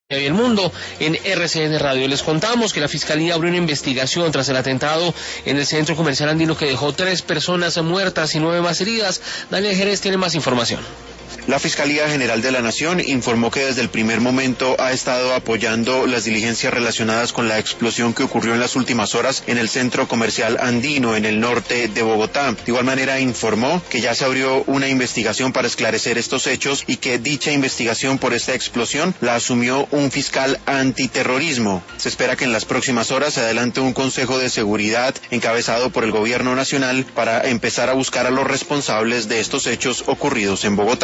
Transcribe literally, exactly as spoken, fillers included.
Y el mundo en R C N Radio. Les contamos que la Fiscalía abrió una investigación tras el atentado en el centro comercial andino que dejó tres personas muertas y nueve más heridas. Daniel Jerez tiene más información. La Fiscalía General de la Nación informó que desde el primer momento ha estado apoyando las diligencias relacionadas con la explosión que ocurrió en las últimas horas en el centro comercial andino en el norte de Bogotá. De igual manera informó que ya se abrió una investigación para esclarecer estos hechos y que dicha investigación por esta explosión la asumió un fiscal antiterrorismo. Se espera que en las próximas horas se adelante un consejo de seguridad encabezado por el gobierno nacional para empezar a buscar a los responsables de estos hechos ocurridos en Bogotá.